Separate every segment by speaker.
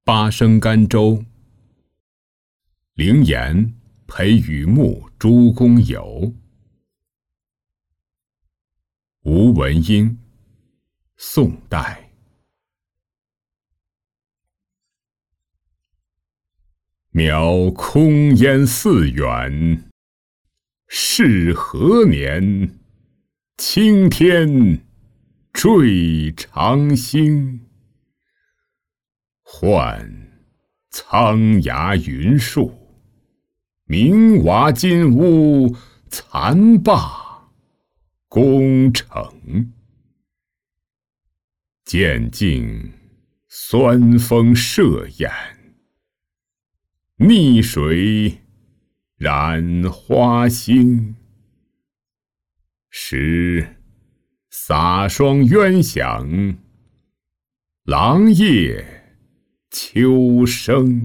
Speaker 1: 八声甘州。灵岩陪雨木诸公游。吴文英，宋代。渺空烟寺远，是何年？青天坠长星。唤苍崖云树，明瓦金屋，残罢宫城。渐尽酸风射眼，逆水染花星。时洒霜鸳响，狼夜秋声。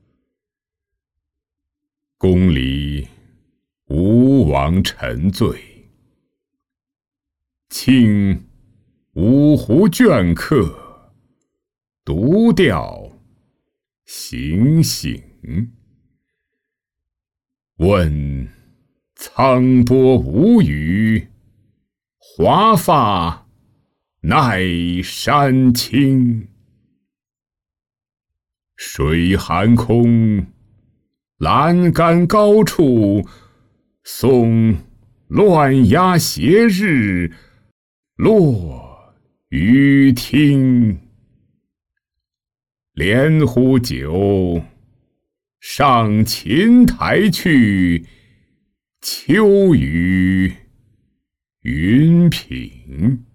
Speaker 1: 宫里吴王沉醉，卿五湖镌刻，独钓醒醒。问沧波无语，华发奈山青。水寒空，栏杆高处，松乱鸦斜日，落于听。连呼酒，上琴台去，秋雨云品。